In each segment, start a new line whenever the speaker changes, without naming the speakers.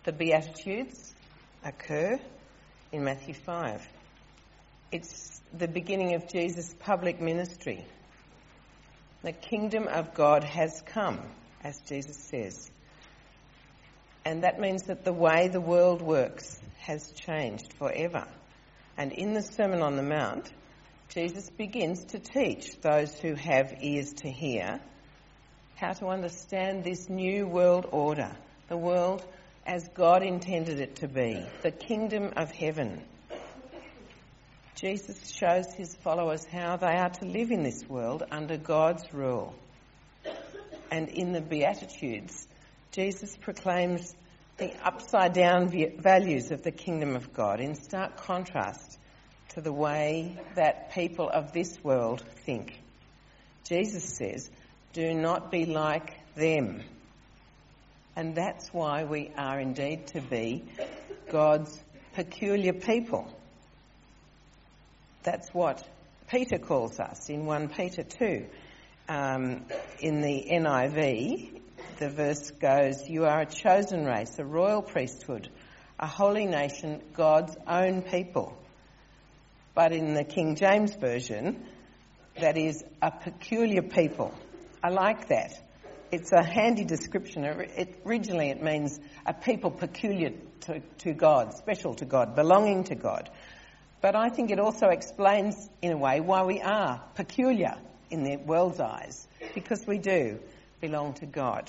The Beatitudes occur in Matthew 5. It's the beginning of Jesus' public ministry. The kingdom of God has come, as Jesus says. And that means that the way the world works has changed forever. And in the Sermon on the Mount, Jesus begins to teach those who have ears to hear how to understand this new world order, the world as God intended it to be, the kingdom of heaven. Jesus shows his followers how they are to live in this world under God's rule. And in the Beatitudes, Jesus proclaims the upside-down values of the kingdom of God in stark contrast to the way that people of this world think. Jesus says, "Do not be like them." And that's why we are indeed to be God's peculiar people. That's what Peter calls us in 1 Peter 2. In the NIV, the verse goes, "You are a chosen race, a royal priesthood, a holy nation, God's own people." But in the King James Version, that is a peculiar people. I like that. It's a handy description. Originally it means a people peculiar to God, special to God, belonging to God. But I think it also explains, in a way, why we are peculiar in the world's eyes, because we do belong to God.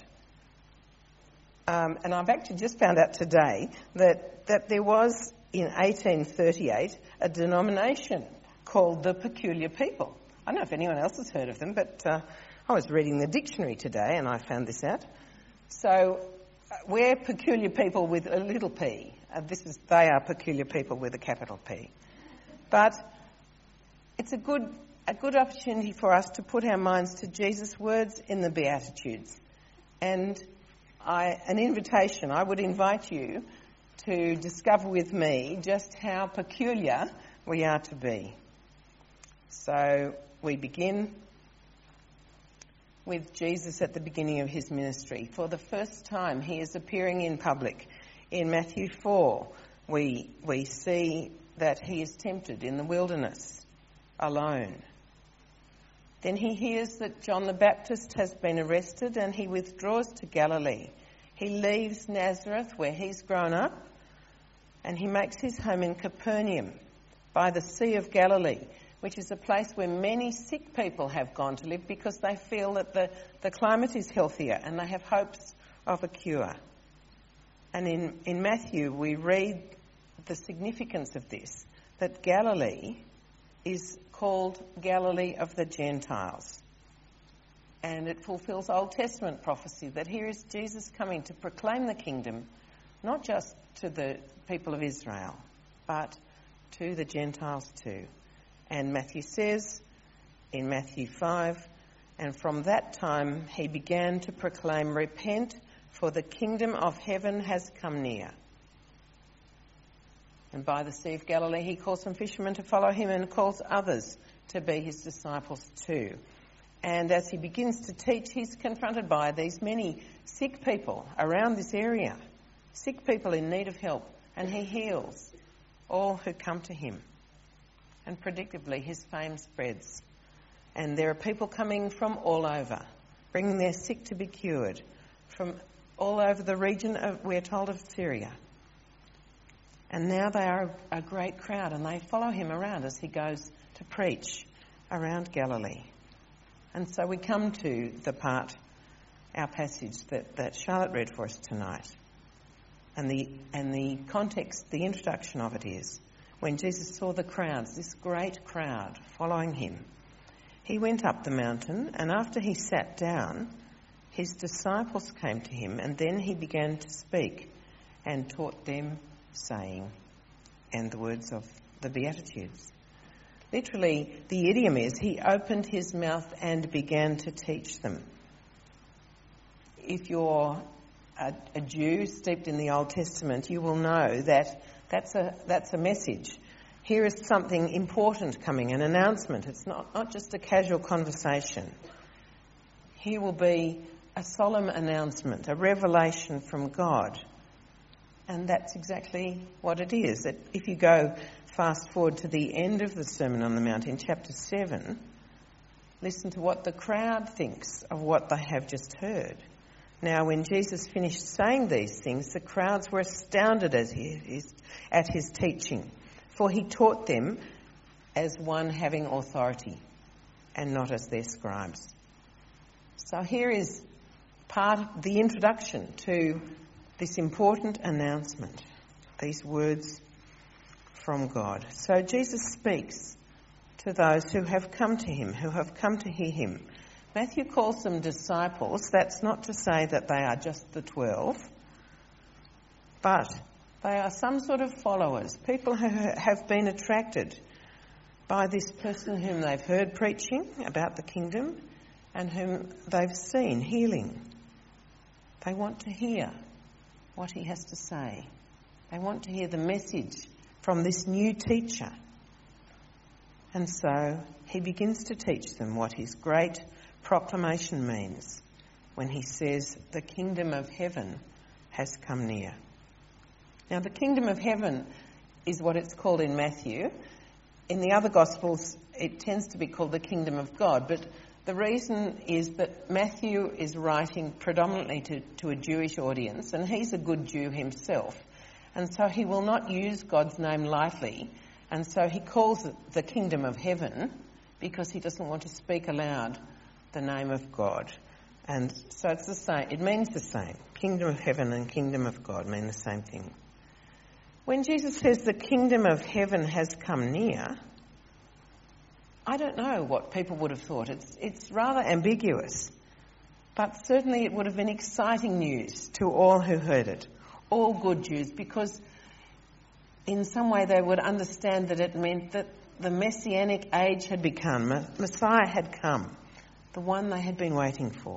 And I've actually just found out today that there was, in 1838, a denomination called the Peculiar People. I don't know if anyone else has heard of them, but I was reading the dictionary today and I found this out. So we're peculiar people with a little p. They are peculiar people with a capital P. But it's a good opportunity for us to put our minds to Jesus' words in the Beatitudes. And an invitation, I would invite you to discover with me just how peculiar we are to be. So we begin with Jesus at the beginning of his ministry. For the first time, he is appearing in public. In Matthew 4, we see that he is tempted in the wilderness alone. Then he hears that John the Baptist has been arrested and he withdraws to Galilee. He leaves Nazareth, where he's grown up, and he makes his home in Capernaum by the Sea of Galilee, which is a place where many sick people have gone to live because they feel that the climate is healthier and they have hopes of a cure. And in Matthew, we read the significance of this, that Galilee is called Galilee of the Gentiles. And it fulfills Old Testament prophecy that here is Jesus coming to proclaim the kingdom, not just to the people of Israel, but to the Gentiles too. And Matthew says in Matthew 5, "And from that time he began to proclaim, 'Repent, for the kingdom of heaven has come near.'" And by the Sea of Galilee he calls some fishermen to follow him and calls others to be his disciples too. And as he begins to teach, he's confronted by these many sick people around this area, sick people in need of help, and he heals all who come to him. And predictably, his fame spreads. And there are people coming from all over, bringing their sick to be cured, from all over the region of, we're told, of Syria. And now they are a great crowd, and they follow him around as he goes to preach around Galilee. And so we come to the part, our passage that Charlotte read for us tonight. And the context, the introduction of it is, when Jesus saw the crowds, this great crowd following him, he went up the mountain, and after he sat down, his disciples came to him, and then he began to speak and taught them, saying, and the words of the Beatitudes. Literally, the idiom is, he opened his mouth and began to teach them. If you're a Jew steeped in the Old Testament, you will know that that's a message. Here is something important coming, an announcement. It's not just a casual conversation. Here will be a solemn announcement, a revelation from God. And that's exactly what it is. That if you go fast forward to the end of the Sermon on the Mount in chapter 7, listen to what the crowd thinks of what they have just heard. Now, when Jesus finished saying these things, the crowds were astounded at his teaching, for he taught them as one having authority and not as their scribes. So here is part of the introduction to this important announcement, these words from God. So Jesus speaks to those who have come to him, who have come to hear him. Matthew calls them disciples. That's not to say that they are just the 12, but they are some sort of followers, people who have been attracted by this person whom they've heard preaching about the kingdom and whom they've seen healing. They want to hear what he has to say. They want to hear the message from this new teacher. And so he begins to teach them what his great proclamation means when he says, the kingdom of heaven has come near. Now, the kingdom of heaven is what it's called in Matthew. In the other Gospels, it tends to be called the kingdom of God, but the reason is that Matthew is writing predominantly to a Jewish audience, and he's a good Jew himself. And so he will not use God's name lightly, and so he calls it the kingdom of heaven because he doesn't want to speak aloud the name of God. And so it's the same. It means the same. Kingdom of heaven and kingdom of God mean the same thing. When Jesus says the kingdom of heaven has come near, I don't know what people would have thought. It's rather ambiguous. But certainly it would have been exciting news to all who heard it, all good Jews, because in some way they would understand that it meant that the messianic age had begun, Messiah had come, the one they had been waiting for.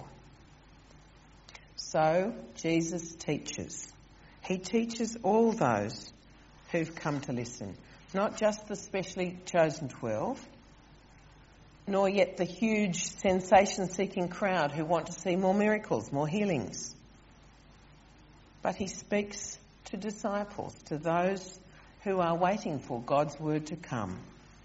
So Jesus teaches. He teaches all those who've come to listen, not just the specially chosen 12, nor yet the huge sensation-seeking crowd who want to see more miracles, more healings. But he speaks to disciples, to those who are waiting for God's word to come.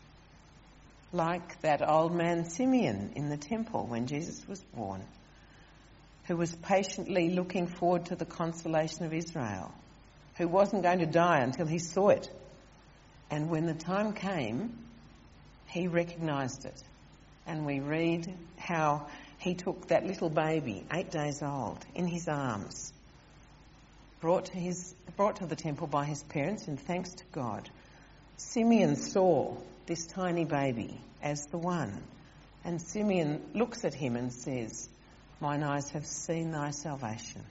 Like that old man Simeon in the temple when Jesus was born, who was patiently looking forward to the consolation of Israel, who wasn't going to die until he saw it. And when the time came, he recognised it. And we read how he took that little baby, 8 days old, in his arms, brought to the temple by his parents, and thanks to God, Simeon saw this tiny baby as the one. And Simeon looks at him and says, "Mine eyes have seen thy salvation."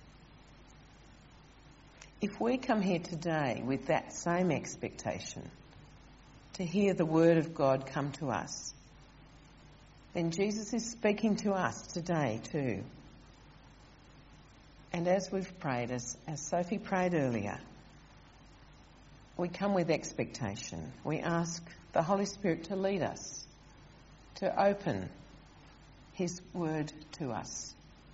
If we come here today with that same expectation to hear the word of God come to us, then Jesus is speaking to us today too. And as we've prayed, as Sophie prayed earlier, we come with expectation. We ask the Holy Spirit to lead us, to open his word to us.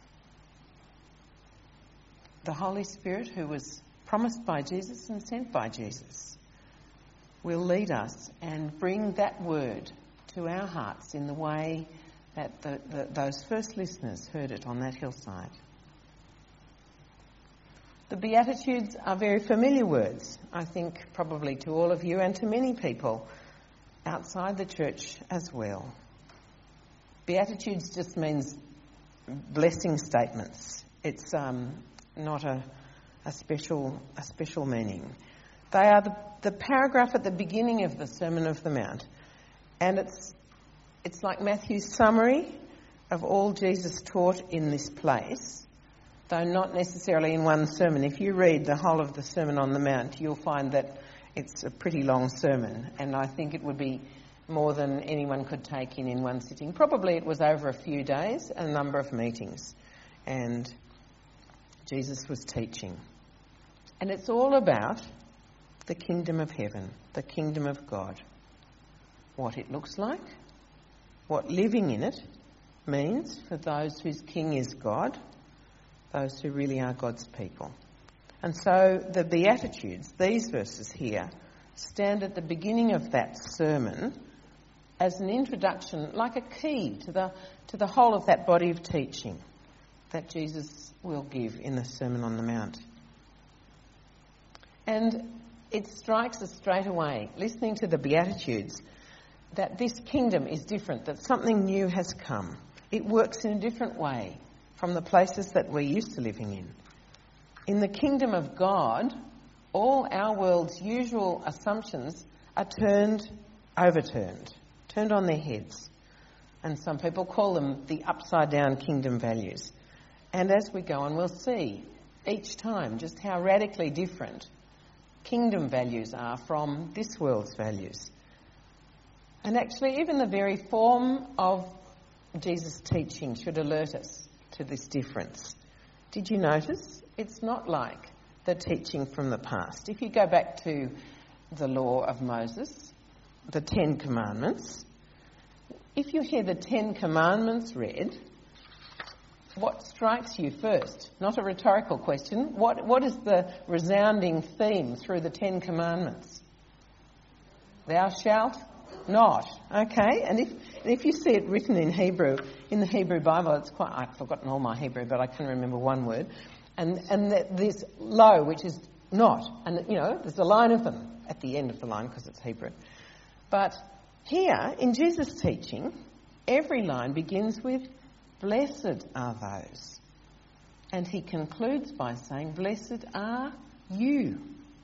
The Holy Spirit, who was promised by Jesus and sent by Jesus, will lead us and bring that word to our hearts in the way that those first listeners heard it on that hillside. The Beatitudes are very familiar words, I think probably to all of you and to many people outside the church as well. Beatitudes just means blessing statements. It's not a special meaning. They are the paragraph at the beginning of the Sermon of the Mount, and it's like Matthew's summary of all Jesus taught in this place, though not necessarily in one sermon. If you read the whole of the Sermon on the Mount, you'll find that it's a pretty long sermon, and I think it would be more than anyone could take in one sitting. Probably it was over a few days, a number of meetings, and Jesus was teaching. And it's all about the kingdom of heaven, the kingdom of God, what it looks like, what living in it means for those whose king is God, those who really are God's people. And so the Beatitudes, these verses here, stand at the beginning of that sermon as an introduction, like a key to the whole of that body of teaching that Jesus will give in the Sermon on the Mount. And it strikes us straight away, listening to the Beatitudes, that this kingdom is different, that something new has come. It works in a different way from the places that we're used to living in. In the kingdom of God, all our world's usual assumptions are overturned, turned on their heads. And some people call them the upside-down kingdom values. And as we go on, we'll see each time just how radically different kingdom values are from this world's values. And actually, even the very form of Jesus' teaching should alert us to this difference. Did you notice? It's not like the teaching from the past. If you go back to the law of Moses, the Ten Commandments, if you hear the Ten Commandments read, what strikes you first? Not a rhetorical question. What is the resounding theme through the Ten Commandments? Thou shalt not. Okay, and if you see it written in Hebrew, in the Hebrew Bible, I've forgotten all my Hebrew, but I can remember one word, and this lo, which is not, and there's a line of them at the end of the line because it's Hebrew. But here, in Jesus' teaching, every line begins with, blessed are those. And he concludes by saying, blessed are you.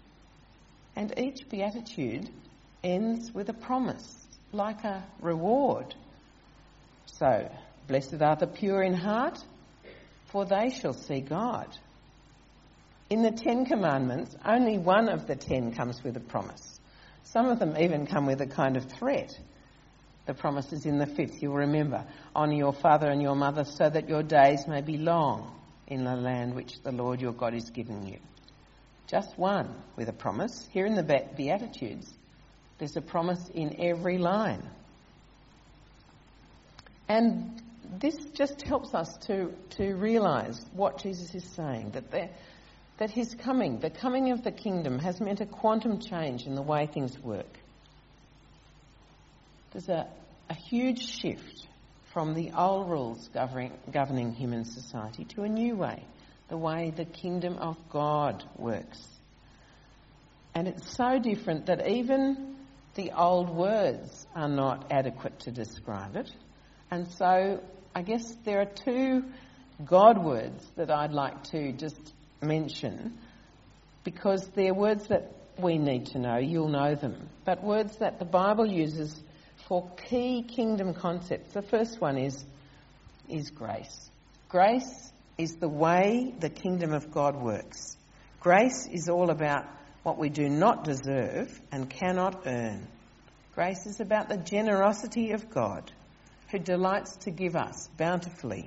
And each beatitude ends with a promise, like a reward. So, blessed are the pure in heart, for they shall see God. In the Ten Commandments, only one of the 10 comes with a promise. Some of them even come with a kind of threat. The promise is in the 5th, you'll remember. Honour your father and your mother so that your days may be long in the land which the Lord your God is giving you. Just one with a promise. Here in the Beatitudes, there's a promise in every line. And this just helps us to realise what Jesus is saying, that his coming, the coming of the kingdom, has meant a quantum change in the way things work. There's a huge shift from the old rules governing human society to a new way, the way the kingdom of God works. And it's so different that even the old words are not adequate to describe it. And so I guess there are 2 God words that I'd like to just mention, because they're words that we need to know, you'll know them, but words that the Bible uses for key kingdom concepts. The first one is grace. Grace is the way the kingdom of God works. Grace is all about what we do not deserve and cannot earn. Grace is about the generosity of God, who delights to give us bountifully.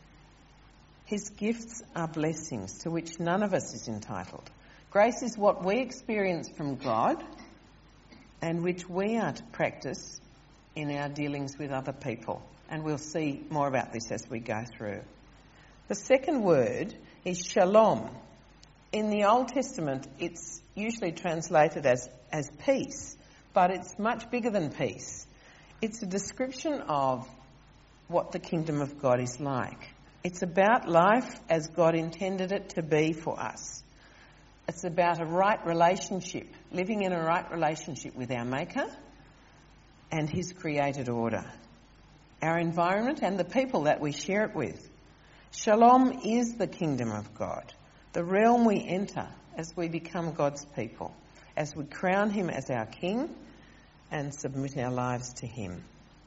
His gifts are blessings to which none of us is entitled. Grace is what we experience from God and which we are to practice in our dealings with other people. And we'll see more about this as we go through. The second word is shalom. In the Old Testament, it's usually translated as peace, but it's much bigger than peace. It's a description of what the kingdom of God is like. It's about life as God intended it to be for us. It's about a right relationship, living in a right relationship with our Maker and his created order, our environment and the people that we share it with. Shalom is the kingdom of God, the realm we enter as we become God's people, as we crown him as our King and submit our lives to him.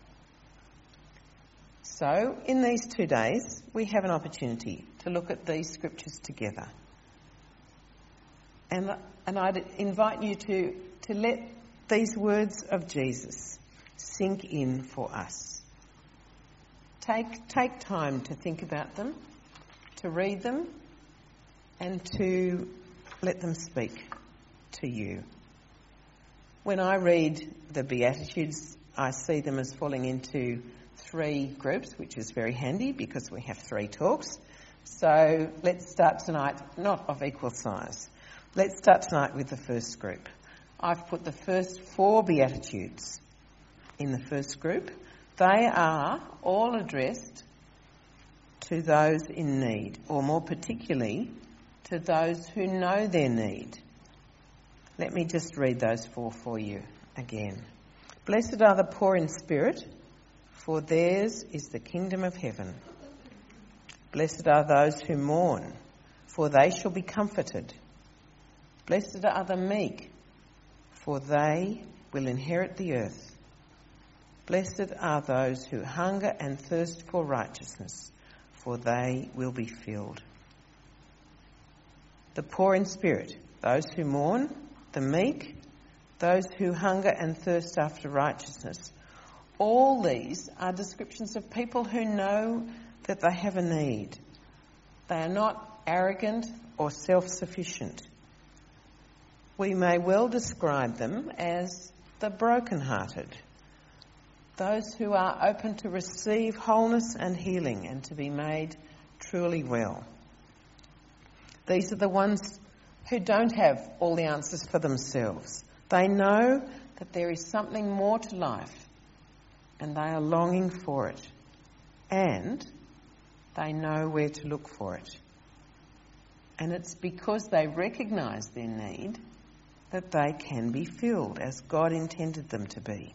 So, in these 2 days, we have an opportunity to look at these scriptures together. And I'd invite you to let these words of Jesus sink in for us. Take time to think about them, to read them, and to let them speak to you. When I read the Beatitudes, I see them as falling into 3 groups, which is very handy because we have 3 talks. So let's start tonight, not of equal size. Let's start tonight with the first group. I've put the first 4 Beatitudes in the first group. They are all addressed to those in need, or more particularly, to those who know their need. Let me just read those 4 for you again. Blessed are the poor in spirit, for theirs is the kingdom of heaven. Blessed are those who mourn, for they shall be comforted. Blessed are the meek, for they will inherit the earth. Blessed are those who hunger and thirst for righteousness, for they will be filled. The poor in spirit, those who mourn, the meek, those who hunger and thirst after righteousness. All these are descriptions of people who know that they have a need. They are not arrogant or self-sufficient. We may well describe them as the broken-hearted, those who are open to receive wholeness and healing and to be made truly well. These are the ones who don't have all the answers for themselves. They know that there is something more to life and they are longing for it, and they know where to look for it. And it's because they recognise their need that they can be filled as God intended them to be.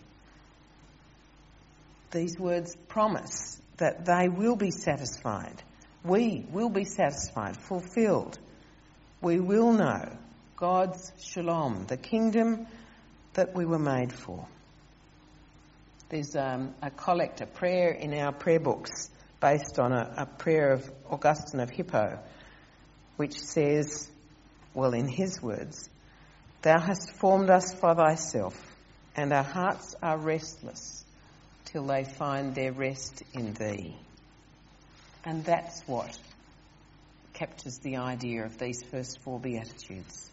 These words promise that they will be satisfied. We will be satisfied, fulfilled. We will know God's shalom, the kingdom that we were made for. There's a collect, a prayer in our prayer books based on a prayer of Augustine of Hippo, which says, well, in his words, "Thou hast formed us for thyself, and our hearts are restless till they find their rest in thee." And that's what captures the idea of these first 4 Beatitudes.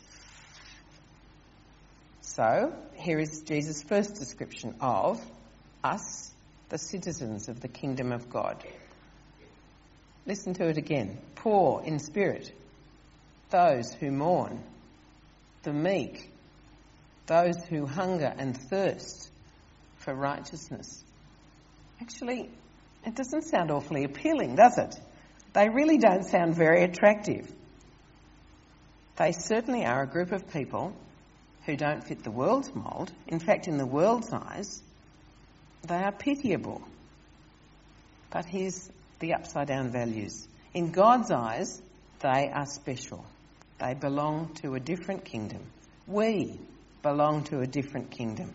So, here is Jesus' first description of us, the citizens of the kingdom of God. Listen to it again. Poor in spirit, those who mourn. The meek, those who hunger and thirst for righteousness. Actually, it doesn't sound awfully appealing, does it? They really don't sound very attractive. They certainly are a group of people who don't fit the world's mould. In fact, in the world's eyes, they are pitiable. But here's the upside-down values. In God's eyes, they are special. They belong to a different kingdom. We belong to a different kingdom.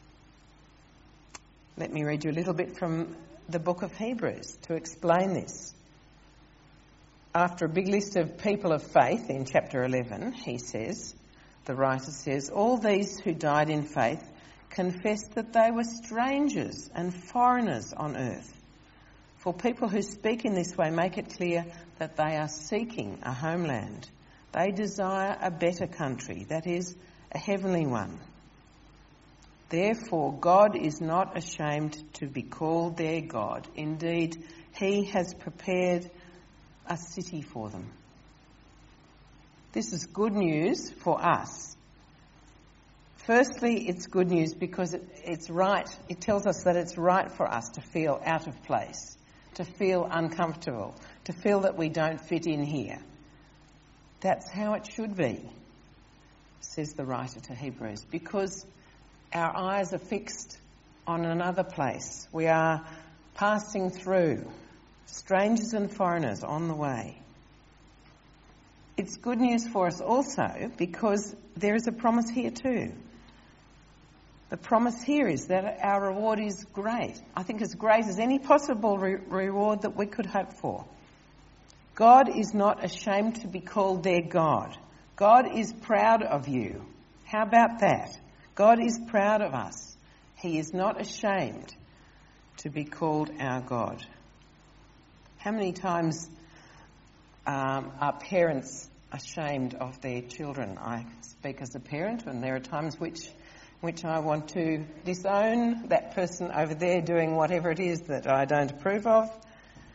Let me read you a little bit from the book of Hebrews to explain this. After a big list of people of faith in chapter 11, the writer says, all these who died in faith confessed that they were strangers and foreigners on earth. For people who speak in this way make it clear that they are seeking a homeland. They desire a better country, that is, a heavenly one. Therefore, God is not ashamed to be called their God. Indeed, he has prepared a city for them. This is good news for us. Firstly, it's good news because it's right. It tells us that it's right for us to feel out of place, to feel uncomfortable, to feel that we don't fit in here. That's how it should be, says the writer to Hebrews, because our eyes are fixed on another place. We are passing through, strangers and foreigners on the way. It's good news for us also because there is a promise here too. The promise here is that our reward is great. I think as great as any possible reward that we could hope for. God is not ashamed to be called their God. God is proud of you. How about that? God is proud of us. He is not ashamed to be called our God. How many times are parents ashamed of their children? I speak as a parent, and there are times which I want to disown that person over there doing whatever it is that I don't approve of.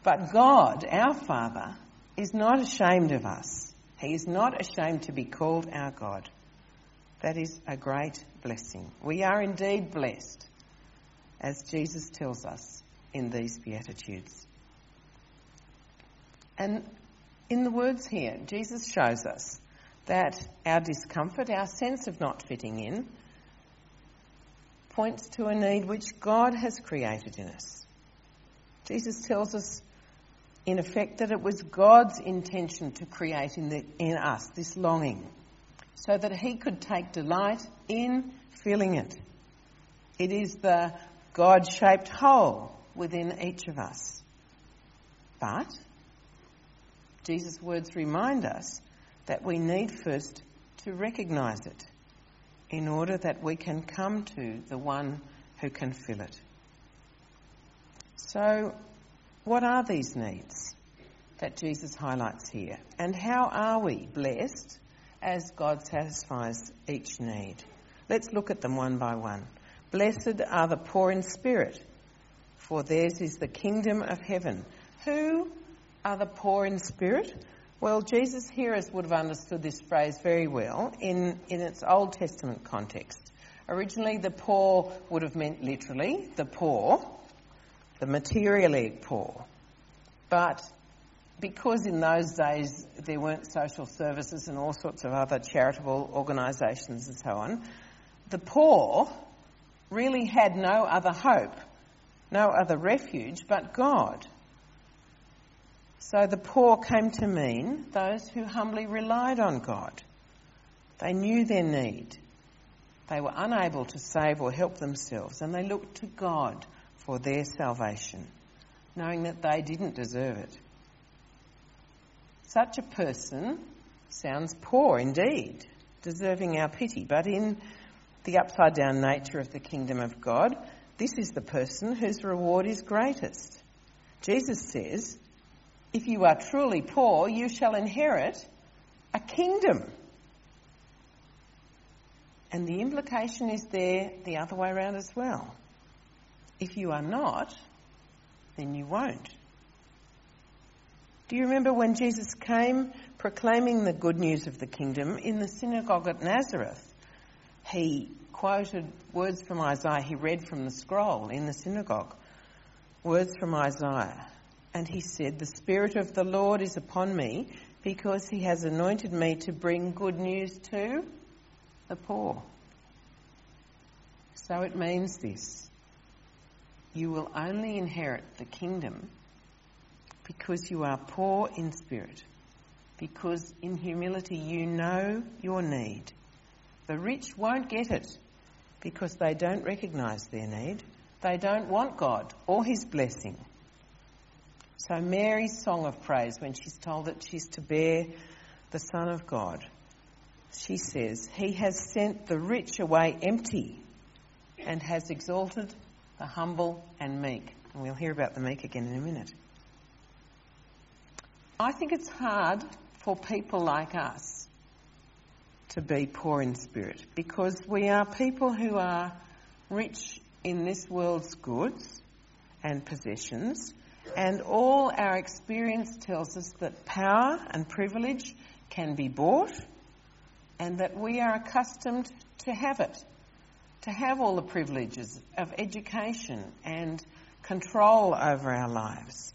But God, our Father, is not ashamed of us. He is not ashamed to be called our God. That is a great blessing. We are indeed blessed, as Jesus tells us in these Beatitudes. And in the words here, Jesus shows us that our discomfort, our sense of not fitting in, points to a need which God has created in us. Jesus tells us, in effect, that it was God's intention to create in us this longing, so that he could take delight in filling it. It is the God-shaped hole within each of us. But Jesus' words remind us that we need first to recognise it in order that we can come to the one who can fill it. So, what are these needs that Jesus highlights here? And how are we blessed as God satisfies each need? Let's look at them one by one. Blessed are the poor in spirit, for theirs is the kingdom of heaven. Who are the poor in spirit? Well, Jesus' hearers would have understood this phrase very well in its Old Testament context. Originally, the poor would have meant literally the poor, the materially poor. But because in those days there weren't social services and all sorts of other charitable organisations and so on, the poor really had no other hope, no other refuge but God. So the poor came to mean those who humbly relied on God. They knew their need. They were unable to save or help themselves, and they looked to God for their salvation, knowing that they didn't deserve it. Such a person sounds poor indeed, deserving our pity, but in the upside-down nature of the kingdom of God, this is the person whose reward is greatest. Jesus says, if you are truly poor, you shall inherit a kingdom. And the implication is there the other way around as well. If you are not, then you won't. Do you remember when Jesus came proclaiming the good news of the kingdom in the synagogue at Nazareth? He quoted words from Isaiah. He read from the scroll in the synagogue, words from Isaiah. And he said, the Spirit of the Lord is upon me because he has anointed me to bring good news to the poor. So it means this: you will only inherit the kingdom because you are poor in spirit, because in humility you know your need. The rich won't get it because they don't recognise their need. They don't want God or his blessing. So Mary's song of praise, when she's told that she's to bear the Son of God, she says, he has sent the rich away empty and has exalted the humble and meek. And we'll hear about the meek again in a minute. I think it's hard for people like us to be poor in spirit because we are people who are rich in this world's goods and possessions, and all our experience tells us that power and privilege can be bought and that we are accustomed to have it, to have all the privileges of education and control over our lives.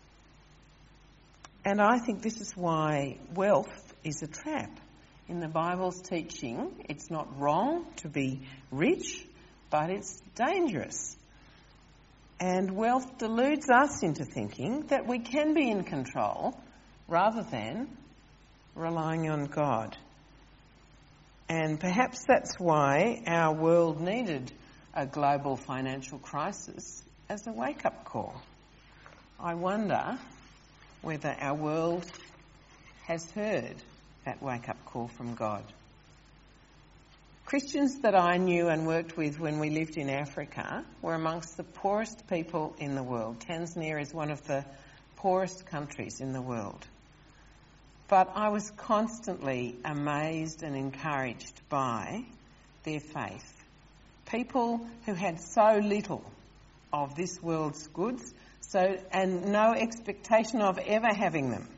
And I think this is why wealth is a trap. In the Bible's teaching, it's not wrong to be rich, but it's dangerous. And wealth deludes us into thinking that we can be in control rather than relying on God. And perhaps that's why our world needed a global financial crisis as a wake-up call. I wonder whether our world has heard that wake-up call from God. Christians that I knew and worked with when we lived in Africa were amongst the poorest people in the world. Tanzania is one of the poorest countries in the world. But I was constantly amazed and encouraged by their faith. People who had so little of this world's goods, and no expectation of ever having them.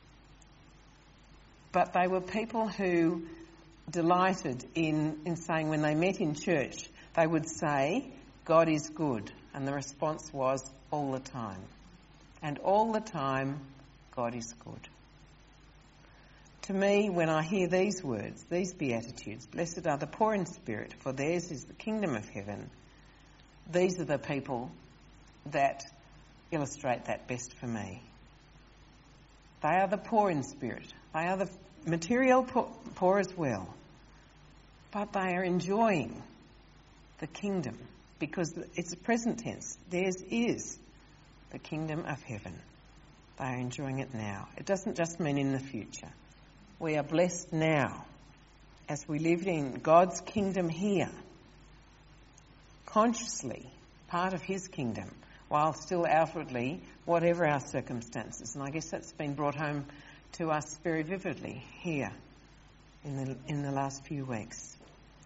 But they were people who delighted in saying, when they met in church, they would say, God is good. And the response was, all the time. And all the time, God is good. To me, when I hear these words, these Beatitudes, blessed are the poor in spirit, for theirs is the kingdom of heaven, these are the people that illustrate that best for me. They are the poor in spirit. They are the material poor as well. But they are enjoying the kingdom because it's a present tense. Theirs is the kingdom of heaven. They are enjoying it now. It doesn't just mean in the future. We are blessed now as we live in God's kingdom here, consciously part of his kingdom, while still outwardly, whatever our circumstances. And I guess that's been brought home to us very vividly here in the last few weeks.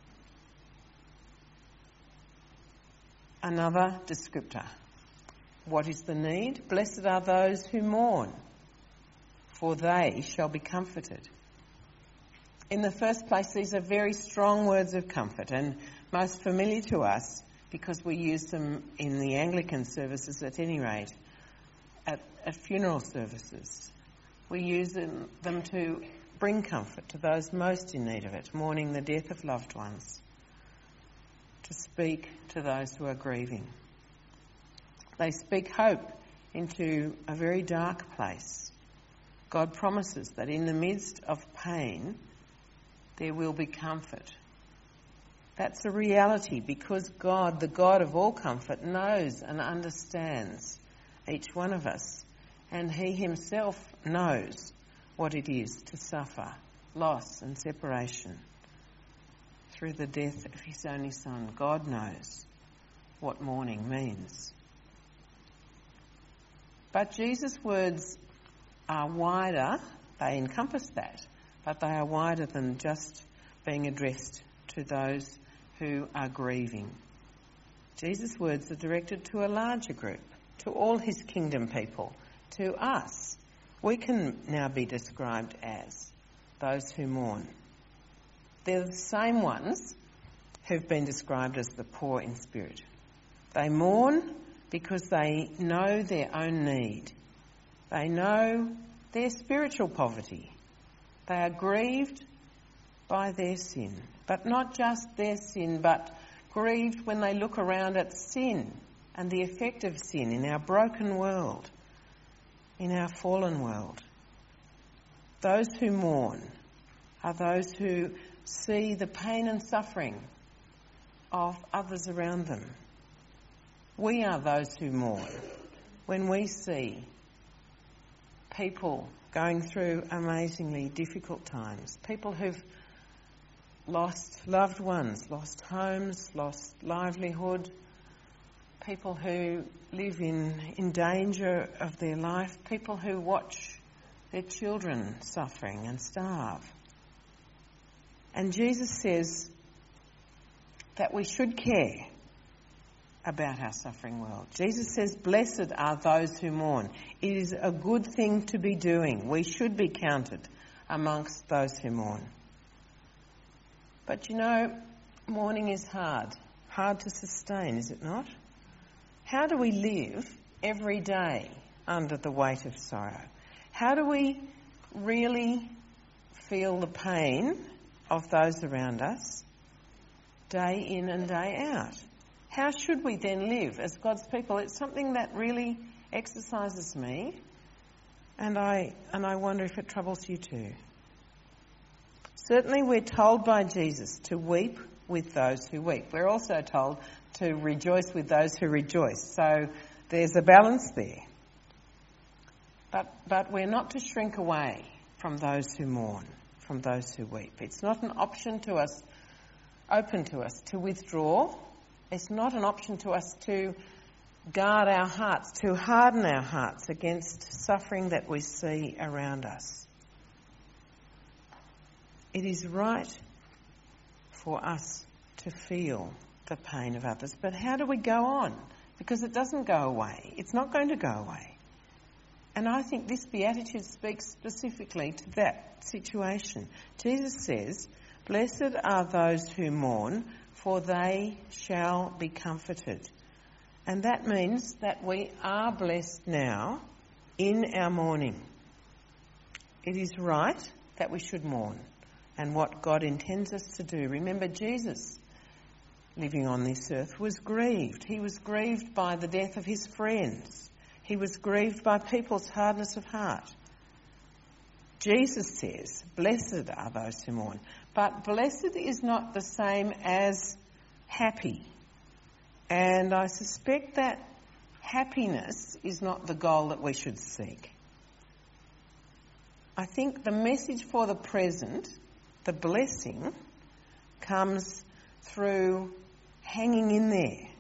Another descriptor. What is the need? Blessed are those who mourn, for they shall be comforted. In the first place, these are very strong words of comfort and most familiar to us because we use them in the Anglican services at any rate, at funeral services. We use them to bring comfort to those most in need of it, mourning the death of loved ones, to speak to those who are grieving. They speak hope into a very dark place. God promises that in the midst of pain, there will be comfort. That's a reality because God, the God of all comfort, knows and understands each one of us. And he himself knows what it is to suffer loss and separation through the death of his only Son. God knows what mourning means. But Jesus' words are wider. They encompass that. But they are wider than just being addressed to those who are grieving. Jesus' words are directed to a larger group, to all his kingdom people, to us. We can now be described as those who mourn. They're the same ones who've been described as the poor in spirit. They mourn because they know their own need. They know their spiritual poverty. They are grieved by their sin, but not just their sin, but grieved when they look around at sin and the effect of sin in our broken world, in our fallen world. Those who mourn are those who see the pain and suffering of others around them. We are those who mourn when we see people going through amazingly difficult times, people who've lost loved ones, lost homes, lost livelihood, people who live in danger of their life, people who watch their children suffering and starve. And Jesus says that we should care about our suffering world. Jesus says, blessed are those who mourn. It is a good thing to be doing. We should be counted amongst those who mourn. But you know, mourning is hard to sustain, is it not? How do we live every day under the weight of sorrow? How do we really feel the pain of those around us day in and day out? How should we then live as God's people? It's something that really exercises me, and I wonder if it troubles you too. Certainly we're told by Jesus to weep with those who weep. We're also told to rejoice with those who rejoice. So there's a balance there. But we're not to shrink away from those who mourn, from those who weep. It's not an option to us, open to us, to withdraw. It's not an option to us to guard our hearts, to harden our hearts against suffering that we see around us. It is right for us to feel the pain of others, but how do we go on because it doesn't go away. It's not going to go away. And I think this beatitude speaks specifically to that situation. Jesus says, "Blessed are those who mourn, for they shall be comforted." And that means that we are blessed now in our mourning. It is right that we should mourn and what God intends us to do. Remember, Jesus, living on this earth, was grieved. He was grieved by the death of his friends. He was grieved by people's hardness of heart. Jesus says, "Blessed are those who mourn." But blessed is not the same as happy. And I suspect that happiness is not the goal that we should seek. I think the message for the present, the blessing, comes through hanging in there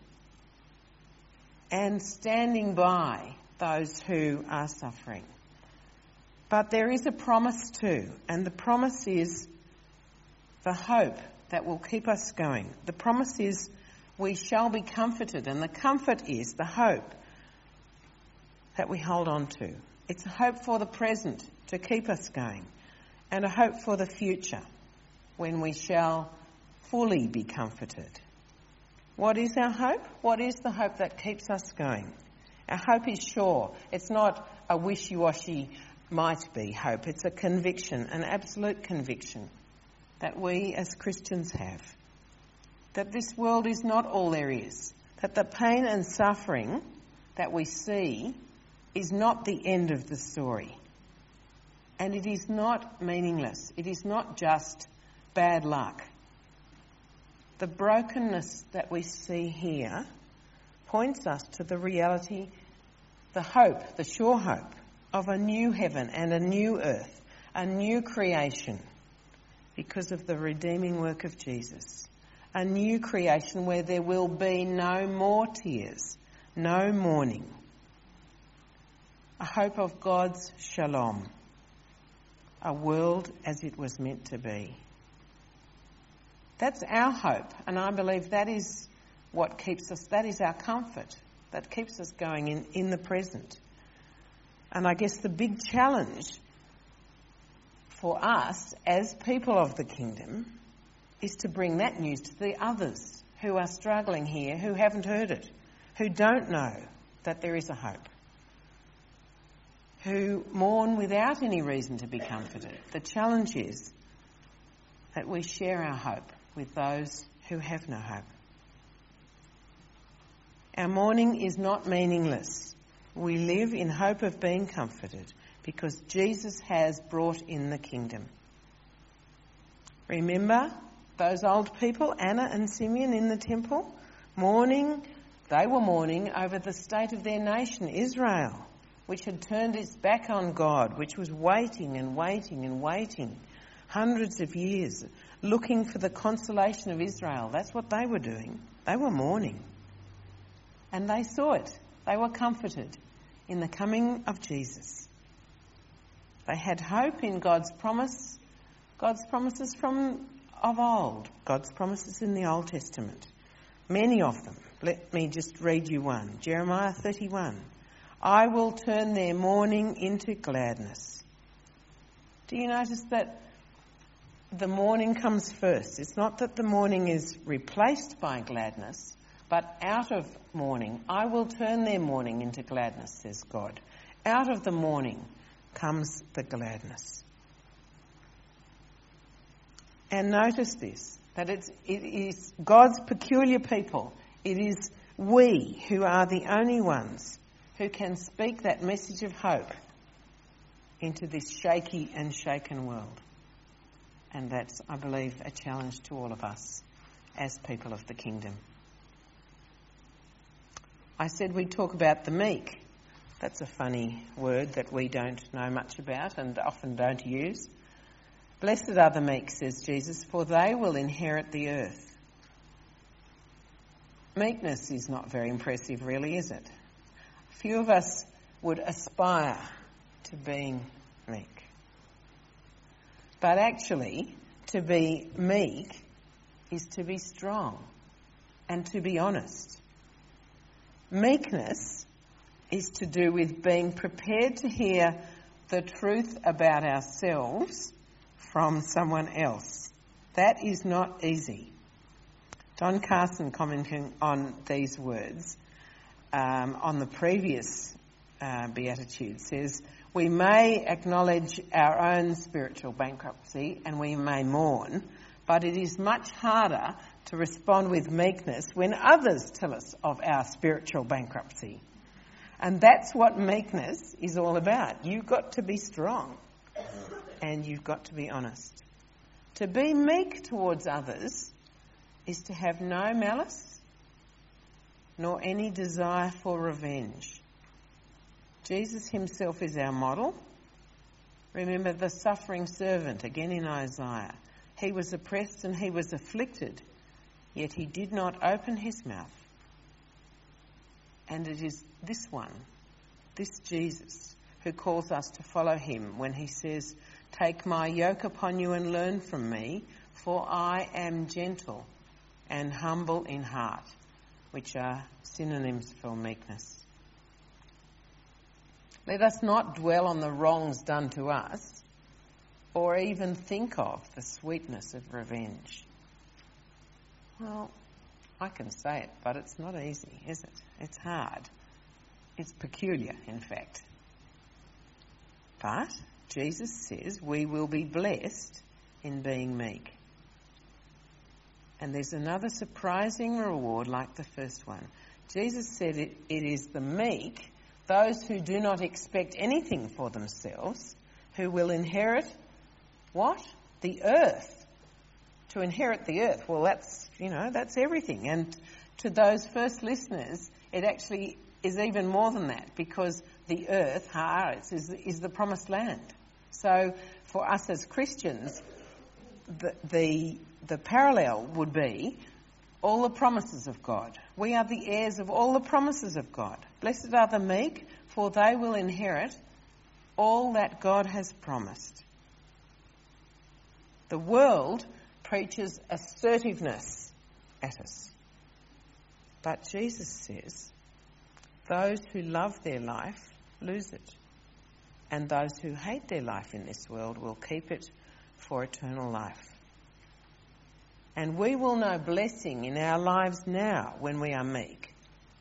and standing by those who are suffering. But there is a promise too, and the promise is the hope that will keep us going. The promise is we shall be comforted, and the comfort is the hope that we hold on to. It's a hope for the present to keep us going, and a hope for the future when we shall fully be comforted. What is our hope? What is the hope that keeps us going? Our hope is sure. It's not a wishy-washy might be hope. It's a conviction, an absolute conviction that we as Christians have. That this world is not all there is. That the pain and suffering that we see is not the end of the story. And it is not meaningless. It is not just bad luck. The brokenness that we see here points us to the reality, the hope, the sure hope of a new heaven and a new earth, a new creation because of the redeeming work of Jesus. A new creation where there will be no more tears, no mourning. A hope of God's shalom, a world as it was meant to be. That's our hope, and I believe that is what keeps us, that is our comfort, that keeps us going in the present. And I guess the big challenge for us as people of the kingdom is to bring that news to the others who are struggling here, who haven't heard it, who don't know that there is a hope, who mourn without any reason to be comforted. The challenge is that we share our hope with those who have no hope. Our mourning is not meaningless. We live in hope of being comforted because Jesus has brought in the kingdom. Remember those old people, Anna and Simeon in the temple, mourning? They were mourning over the state of their nation, Israel, which had turned its back on God, which was waiting and waiting and waiting, hundreds of years, looking for the consolation of Israel. That's what they were doing. They were mourning. And they saw it. They were comforted in the coming of Jesus. They had hope in God's promise, God's promises of old, God's promises in the Old Testament. Many of them. Let me just read you one. Jeremiah 31. I will turn their mourning into gladness. Do you notice that the mourning comes first? It's not that the mourning is replaced by gladness, but out of mourning, I will turn their mourning into gladness, says God. Out of the mourning comes the gladness. And notice this, that it is God's peculiar people. It is we who are the only ones who can speak that message of hope into this shaky and shaken world. And that's, I believe, a challenge to all of us as people of the kingdom. I said we'd talk about the meek. That's a funny word that we don't know much about and often don't use. Blessed are the meek, says Jesus, for they will inherit the earth. Meekness is not very impressive, really, is it? Few of us would aspire to being meek. But actually, to be meek is to be strong and to be honest. Meekness is to do with being prepared to hear the truth about ourselves from someone else. That is not easy. Don Carson, commenting on these words on the previous Beatitude, says, "We may acknowledge our own spiritual bankruptcy and we may mourn, but it is much harder to respond with meekness when others tell us of our spiritual bankruptcy." And that's what meekness is all about. You've got to be strong and you've got to be honest. To be meek towards others is to have no malice nor any desire for revenge. Jesus himself is our model. Remember the suffering servant, again in Isaiah. He was oppressed and he was afflicted, yet he did not open his mouth. And it is this one, this Jesus, who calls us to follow him when he says, "Take my yoke upon you and learn from me, for I am gentle and humble in heart," which are synonyms for meekness. Let us not dwell on the wrongs done to us or even think of the sweetness of revenge. Well, I can say it, but it's not easy, is it? It's hard. It's peculiar, in fact. But Jesus says we will be blessed in being meek. And there's another surprising reward like the first one. Jesus said it is the meek, those who do not expect anything for themselves, who will inherit what? The earth. To inherit the earth, well, that's everything. And to those first listeners, it actually is even more than that, because the earth, Haaretz, is the promised land. So for us as Christians, the parallel would be all the promises of God. We are the heirs of all the promises of God. Blessed are the meek, for they will inherit all that God has promised. The world preaches assertiveness at us. But Jesus says, those who love their life lose it, and those who hate their life in this world will keep it for eternal life. And we will know blessing in our lives now when we are meek,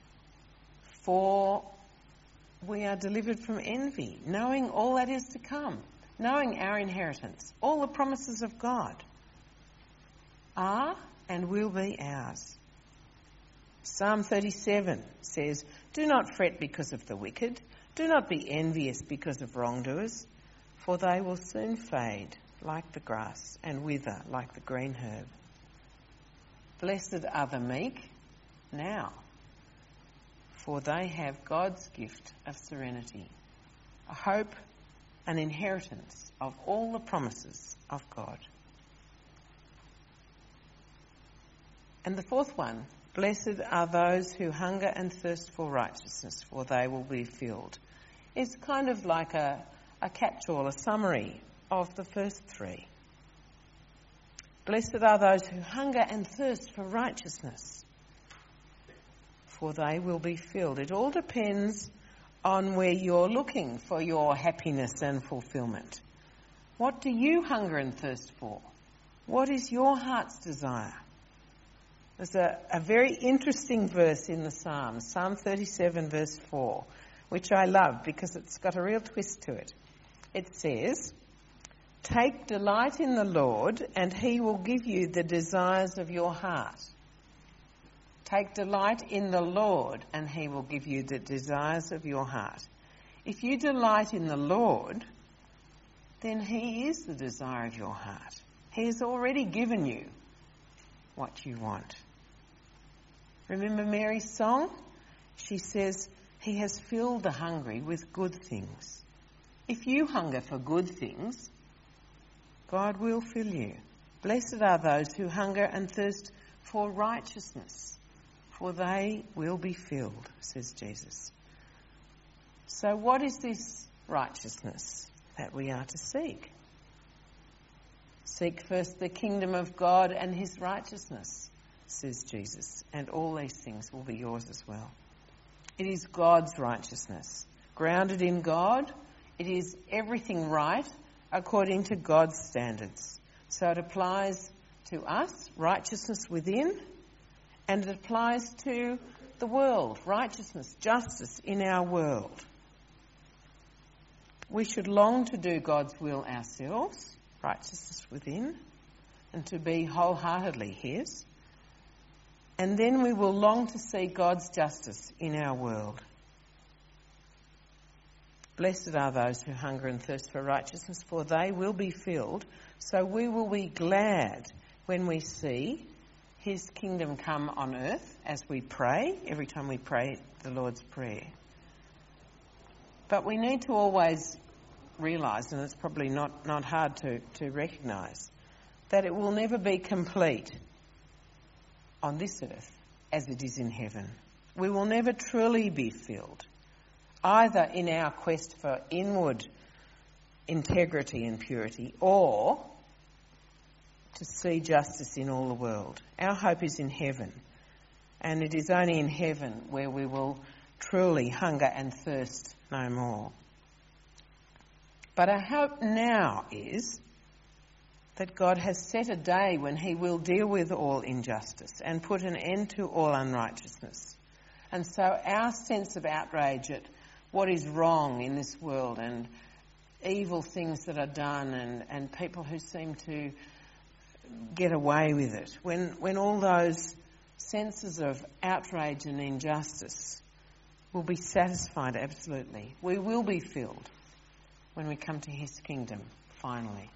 for we are delivered from envy, knowing all that is to come, knowing our inheritance, all the promises of God are and will be ours. Psalm 37 says, "Do not fret because of the wicked. Do not be envious because of wrongdoers, for they will soon fade like the grass and wither like the green herb." Blessed are the meek now, for they have God's gift of serenity, a hope, an inheritance of all the promises of God. And the fourth one, blessed are those who hunger and thirst for righteousness, for they will be filled. It's kind of like a catch-all, a summary of the first three. Blessed are those who hunger and thirst for righteousness, for they will be filled. It all depends on where you're looking for your happiness and fulfillment. What do you hunger and thirst for? What is your heart's desire? There's a very interesting verse in the Psalms, Psalm 37 verse 4, which I love because it's got a real twist to it. It says, "Take delight in the Lord, and he will give you the desires of your heart." Take delight in the Lord, and he will give you the desires of your heart. If you delight in the Lord, then he is the desire of your heart. He has already given you what you want. Remember Mary's song? She says, "He has filled the hungry with good things." If you hunger for good things, God will fill you. Blessed are those who hunger and thirst for righteousness, for they will be filled, says Jesus. So what is this righteousness that we are to seek? Seek first the kingdom of God and his righteousness, says Jesus, and all these things will be yours as well. It is God's righteousness. Grounded in God, it is everything right according to God's standards. So it applies to us, righteousness within, and it applies to the world, righteousness, justice in our world. We should long to do God's will ourselves, righteousness within, and to be wholeheartedly His. And then we will long to see God's justice in our world. Blessed are those who hunger and thirst for righteousness, for they will be filled. So we will be glad when we see His kingdom come on earth as we pray, every time we pray the Lord's Prayer. But we need to always realise, and it's probably not hard to recognise, that it will never be complete on this earth as it is in heaven. We will never truly be filled, either in our quest for inward integrity and purity or to see justice in all the world. Our hope is in heaven, and it is only in heaven where we will truly hunger and thirst no more. But our hope now is that God has set a day when He will deal with all injustice and put an end to all unrighteousness. And so our sense of outrage at what is wrong in this world and evil things that are done and people who seem to get away with it, when all those senses of outrage and injustice will be satisfied absolutely. We will be filled when we come to His kingdom, finally.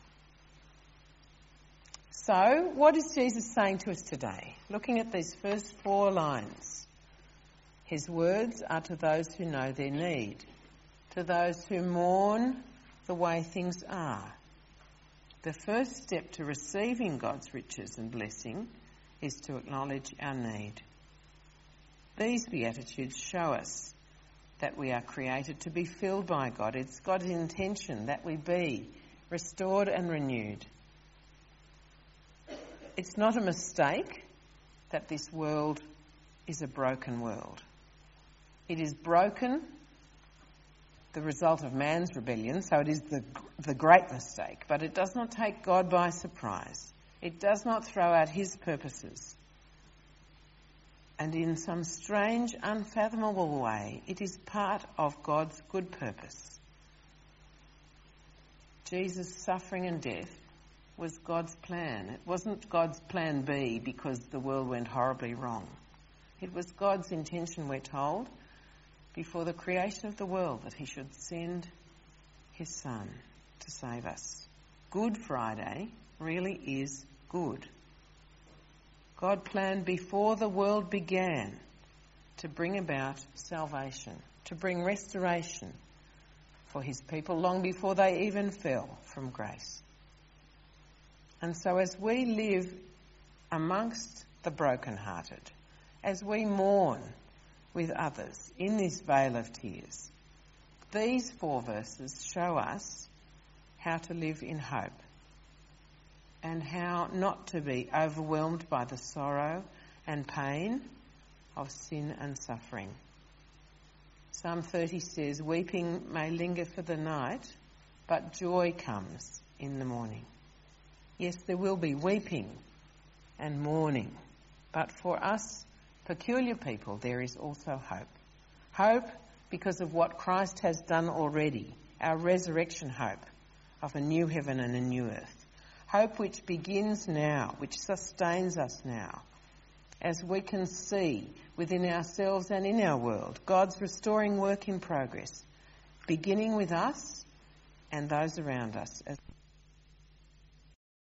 So, what is Jesus saying to us today? Looking at these first 4 lines. His words are to those who know their need, to those who mourn the way things are. The first step to receiving God's riches and blessing is to acknowledge our need. These Beatitudes show us that we are created to be filled by God. It's God's intention that we be restored and renewed. It's not a mistake that this world is a broken world. It is broken, the result of man's rebellion, so it is the great mistake. But it does not take God by surprise. It does not throw out His purposes. And in some strange, unfathomable way, it is part of God's good purpose. Jesus' suffering and death was God's plan. It wasn't God's plan B because the world went horribly wrong. It was God's intention, we're told, before the creation of the world, that He should send His Son to save us. Good Friday really is good. God planned before the world began to bring about salvation, to bring restoration for His people long before they even fell from grace. And so as we live amongst the brokenhearted, as we mourn with others in this vale of tears, these 4 verses show us how to live in hope and how not to be overwhelmed by the sorrow and pain of sin and suffering. Psalm 30 says, "Weeping may linger for the night, but joy comes in the morning." Yes, there will be weeping and mourning, but for us peculiar people there is also hope. Hope because of what Christ has done already, our resurrection hope of a new heaven and a new earth. Hope which begins now, which sustains us now, as we can see within ourselves and in our world God's restoring work in progress, beginning with us and those around us.